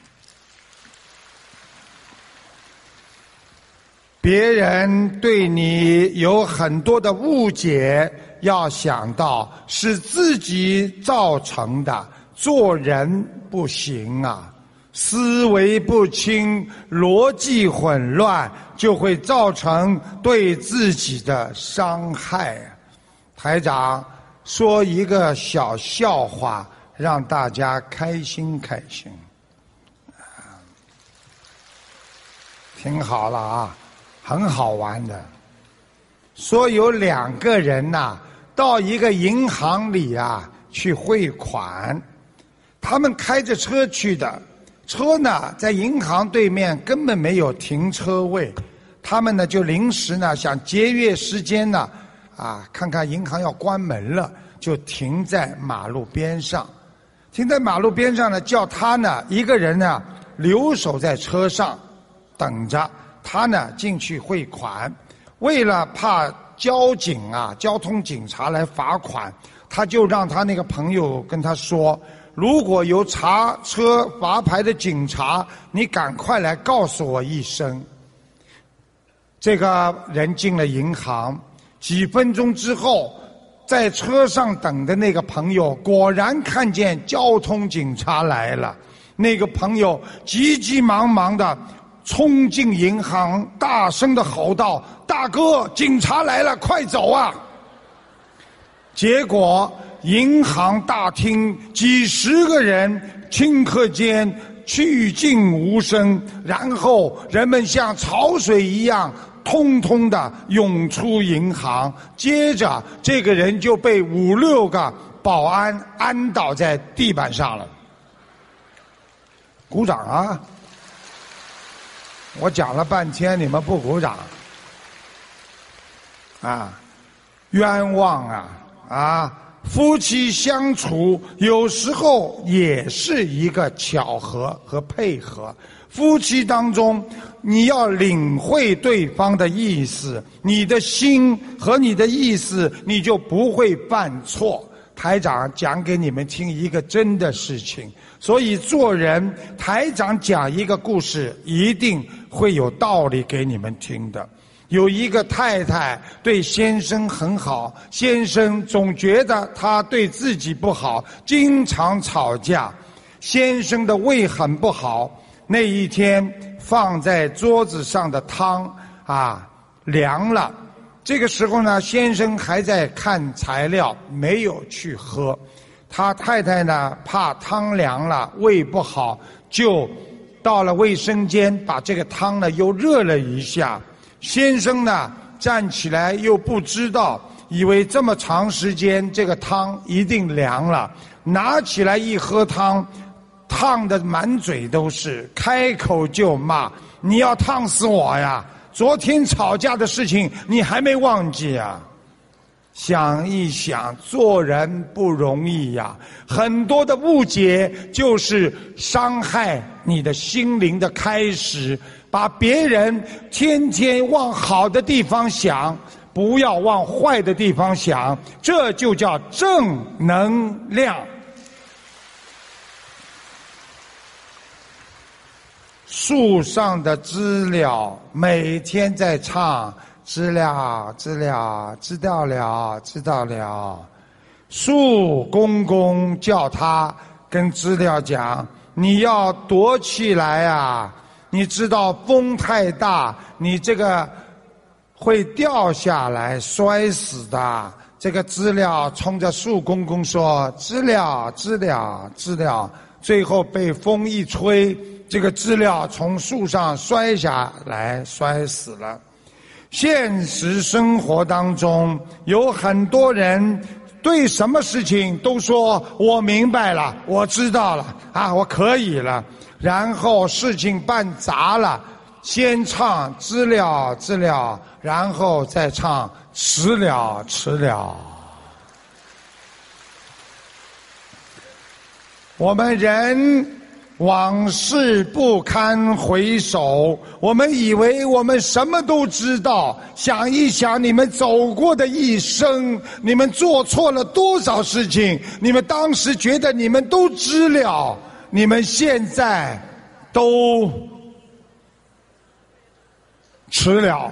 别人对你有很多的误解，要想到是自己造成的，做人不行啊！思维不清，逻辑混乱，就会造成对自己的伤害。台长说一个小笑话，让大家开心开心。听好了啊，很好玩的。说有2个人到一个银行里去汇款，他们开着车去的。车呢，在银行对面根本没有停车位，他们呢就临时想节约时间看看银行要关门了，就停在马路边上。停在马路边上呢，叫他一个人留守在车上等着，他进去汇款。为了怕交通警察来罚款，他就让他那个朋友跟他说，如果有查车罚牌的警察，你赶快来告诉我一声。这个人进了银行，几分钟之后， 在车上等的那个朋友果然看见交通警察来了，那个朋友急急忙忙的冲进银行，大声的吼道：大哥，警察来了，快走啊！结果银行大厅几十个人顷刻间去尽无声，然后人们像潮水一样通通的涌出银行，接着这个人就被5、6个保安按倒在地板上了。鼓掌啊！我讲了半天，你们不鼓掌啊？冤枉啊！啊，夫妻相处有时候也是一个巧合和配合。夫妻当中，你要领会对方的意思，你的心和你的意思，你就不会犯错。台长讲给你们听一个真的事情，所以做人，台长讲一个故事，一定会有道理给你们听的。有一个太太对先生很好，先生总觉得她对自己不好，经常吵架。先生的胃很不好，那一天放在桌子上的汤凉了。这个时候呢，先生还在看材料，没有去喝。他太太呢，怕汤凉了，胃不好，就到了卫生间，把这个汤呢又热了一下。先生呢站起来又不知道，以为这么长时间这个汤一定凉了，拿起来一喝汤，烫得满嘴都是，开口就骂：你要烫死我呀！昨天吵架的事情你还没忘记啊？想一想，做人不容易呀，很多的误解就是伤害你的心灵的开始。把别人天天往好的地方想，不要往坏的地方想，这就叫正能量。树上的知了每天在唱：知了，知了，知道了，知道了。树公公叫他跟知了讲：你要躲起来啊！你知道风太大，你这个会掉下来摔死的。这个知了冲着树公公说：知了，知了，知了。最后被风一吹，这个知了从树上摔下来，摔死了。现实生活当中有很多人对什么事情都说我明白了，我知道了啊，我可以了，然后事情办砸了，先唱知了知了，然后再唱迟了迟了。我们人往事不堪回首，我们以为我们什么都知道，想一想你们走过的一生，你们做错了多少事情，你们当时觉得你们都知了，你们现在都迟了。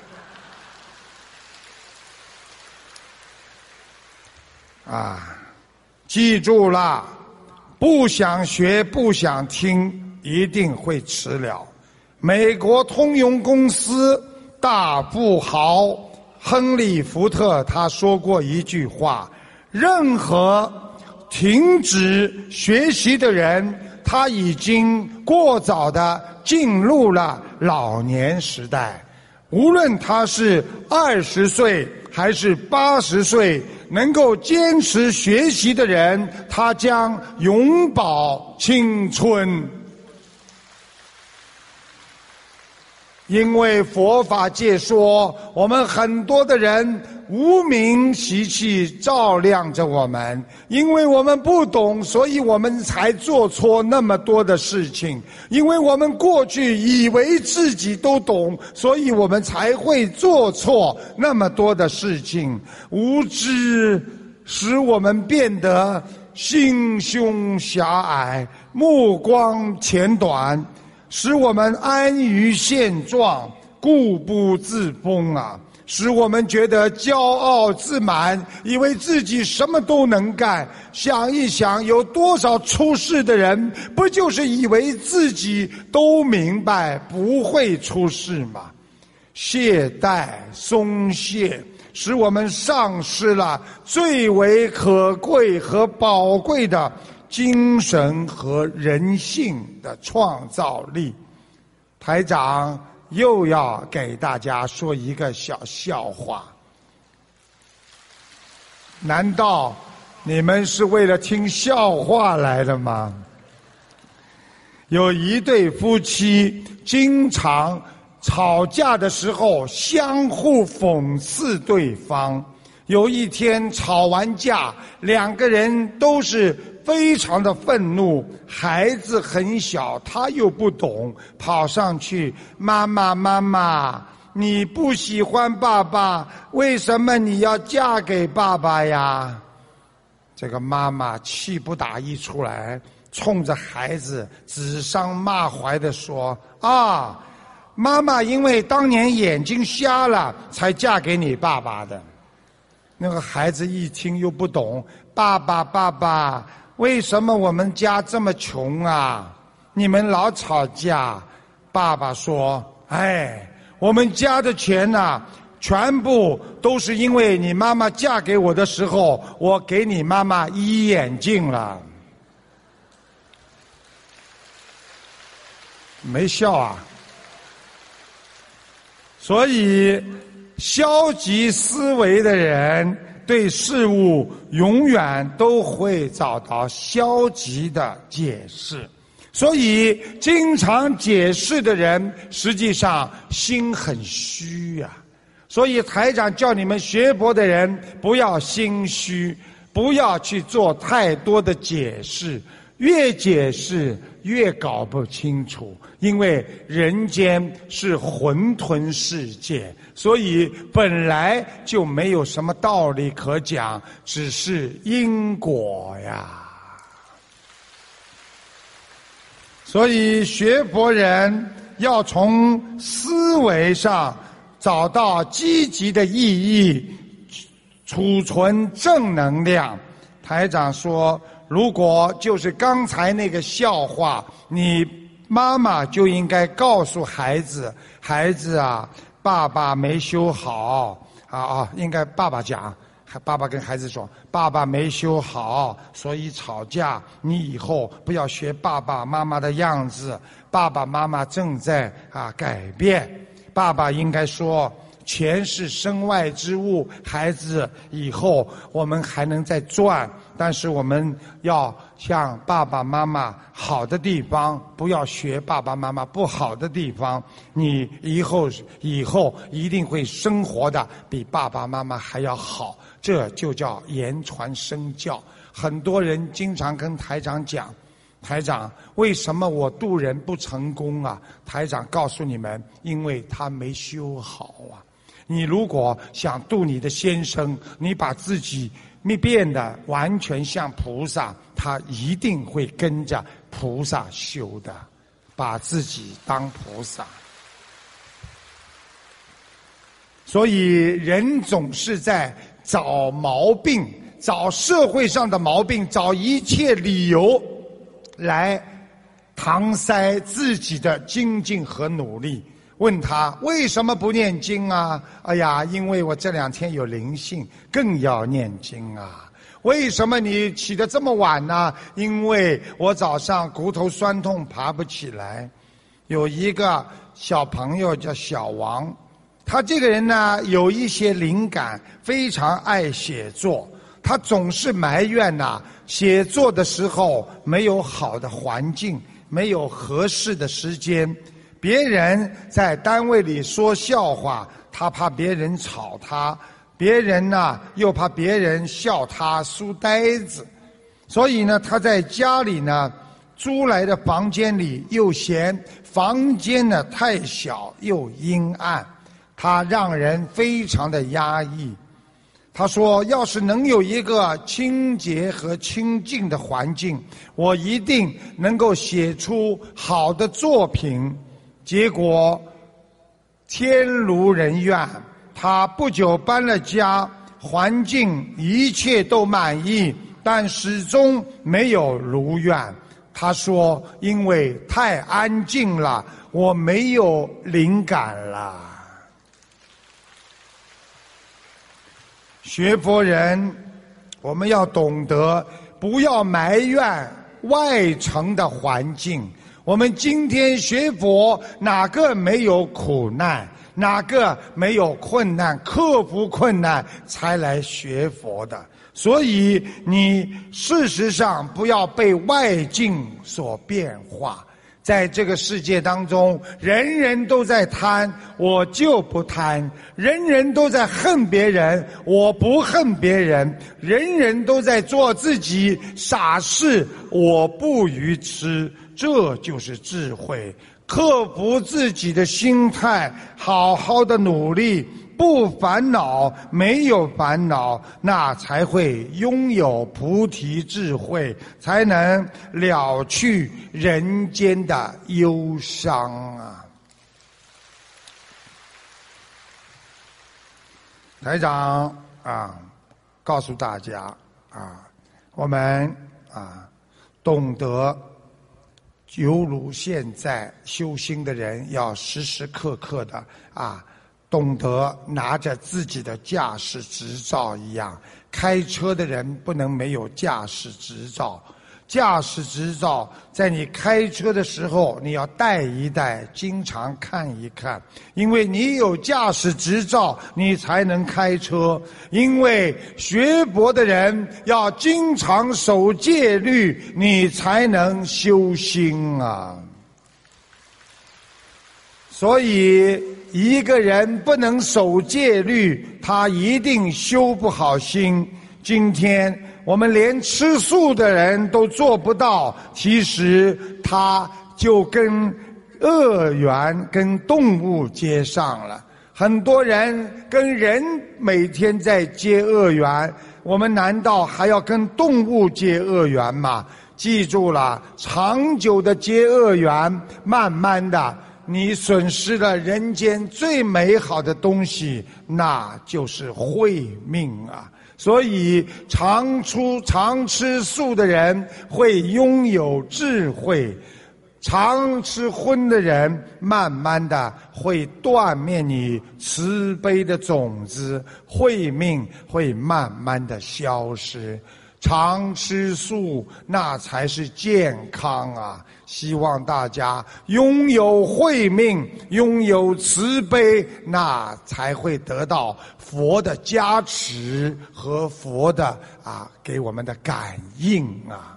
记住了，不想学不想听，一定会迟了。美国通用公司大富豪亨利·福特他说过一句话：任何停止学习的人，他已经过早的进入了老年时代。无论他是20岁还是80岁，能够坚持学习的人，他将永葆青春。因为佛法界说，我们很多的人无明习气照亮着我们，因为我们不懂，所以我们才做错那么多的事情。因为我们过去以为自己都懂，所以我们才会做错那么多的事情。无知使我们变得心胸狭隘，目光浅短，使我们安于现状，固步自封啊！ 使我们觉得骄傲自满，以为自己什么都能干。想一想，有多少出世的人，不就是以为自己都明白，不会出事吗？懈怠松懈，使我们丧失了最为可贵和宝贵的精神和人性的创造力。台长又要给大家说一个小笑话。难道你们是为了听笑话来的吗？有一对夫妻经常吵架的时候相互讽刺对方。有一天吵完架，两个人都是非常的愤怒，孩子很小，他又不懂，跑上去，妈妈妈妈，你不喜欢爸爸，为什么你要嫁给爸爸呀？这个妈妈气不打一处来，冲着孩子指桑骂槐地说：啊，妈妈因为当年眼睛瞎了，才嫁给你爸爸的。那个孩子一听又不懂，爸爸，为什么我们家这么穷啊？你们老吵架。爸爸说：哎，我们家的钱呐，全部都是因为你妈妈嫁给我的时候，我给你妈妈医眼镜了。没笑啊。所以消极思维的人对事物永远都会找到消极的解释，所以经常解释的人实际上心很虚啊。所以台长叫你们学佛的人不要心虚，不要去做太多的解释，越解释越搞不清楚。因为人间是混沌世界，所以本来就没有什么道理可讲，只是因果呀。所以学佛人要从思维上找到积极的意义，储存正能量。台长说，如果就是刚才那个笑话，你妈妈就应该告诉孩子，孩子啊，爸爸没修好应该爸爸讲，爸爸跟孩子说，爸爸没修好，所以吵架，你以后不要学爸爸妈妈的样子，爸爸妈妈正在改变。爸爸应该说，钱是身外之物，孩子以后我们还能再赚，但是我们要向爸爸妈妈好的地方，不要学爸爸妈妈不好的地方，你以后一定会生活的比爸爸妈妈还要好，这就叫言传身教。很多人经常跟台长讲，台长，为什么我度人不成功啊？台长告诉你们，因为他没修好啊。你如果想度你的先生，你把自己变得完全像菩萨，他一定会跟着菩萨修的，把自己当菩萨。所以人总是在找毛病，找社会上的毛病，找一切理由来搪塞自己的精进和努力。问他为什么不念经啊？哎呀，因为我这2天有灵性，更要念经啊。为什么你起得这么晚呢？因为我早上骨头酸痛，爬不起来。有一个小朋友叫小王，他这个人呢有一些灵感，非常爱写作。他总是埋怨写作的时候没有好的环境，没有合适的时间。别人在单位里说笑话，他怕别人吵他，别人又怕别人笑他书呆子，所以他在家里租来的房间里又嫌房间太小又阴暗，他让人非常的压抑。他说，要是能有一个清洁和清净的环境，我一定能够写出好的作品。结果天如人愿， 他不久搬了家，环境一切都满意，但始终没有如愿。他说，因为太安静了，我没有灵感了。学佛人，我们要懂得不要埋怨外层的环境。我们今天学佛，哪个没有苦难？哪个没有困难？克服困难才来学佛的。所以你事实上不要被外境所变化。在这个世界当中，人人都在贪，我就不贪；人人都在恨别人，我不恨别人；人人都在做自己傻事，我不愚痴。这就是智慧，克服自己的心态，好好的努力，不烦恼，没有烦恼，那才会拥有菩提智慧，才能了去人间的忧伤啊！台长告诉大家我们懂得。犹如现在修心的人要时时刻刻的懂得拿着自己的驾驶执照一样，开车的人不能没有驾驶执照。驾驶执照在你开车的时候你要带一带，经常看一看，因为你有驾驶执照你才能开车。因为学佛的人要经常守戒律，你才能修心啊。所以一个人不能守戒律，他一定修不好心。今天我们连吃素的人都做不到，其实他就跟恶缘跟动物接上了。很多人跟人每天在结恶缘，我们难道还要跟动物结恶缘吗？记住了，长久的结恶缘，慢慢的你损失了人间最美好的东西，那就是慧命啊。所以常吃素的人会拥有智慧，常吃荤的人慢慢的会断灭你慈悲的种子，慧命会慢慢的消失。常吃素那才是健康啊！希望大家拥有慧命，拥有慈悲，那才会得到佛的加持和佛的给我们的感应啊！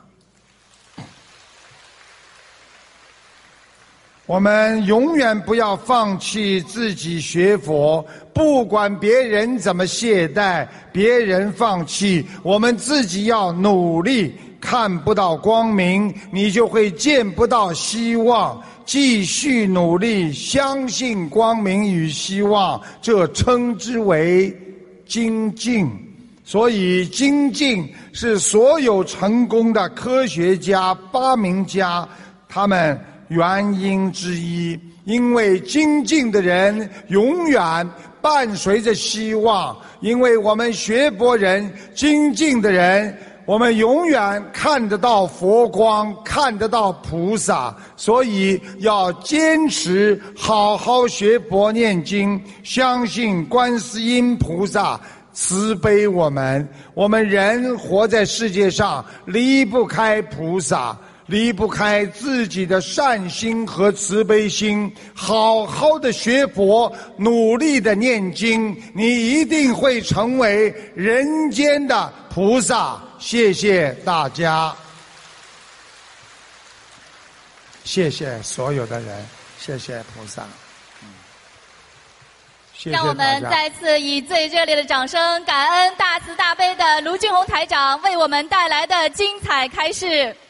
我们永远不要放弃自己学佛，不管别人怎么懈怠，别人放弃，我们自己要努力。看不到光明，你就会见不到希望。继续努力，相信光明与希望，这称之为精进。所以精进是所有成功的科学家、发明家他们原因之一。因为精进的人永远伴随着希望，因为我们学佛人精进的人，我们永远看得到佛光，看得到菩萨。所以要坚持好好学佛念经，相信观世音菩萨慈悲我们。我们人活在世界上，离不开菩萨，离不开自己的善心和慈悲心。好好的学佛，努力的念经，你一定会成为人间的菩萨。谢谢大家，谢谢所有的人，谢谢菩萨。谢谢大家。 让我们再次以最热烈的掌声，感恩大慈大悲的卢俊宏台长为我们带来的精彩开示。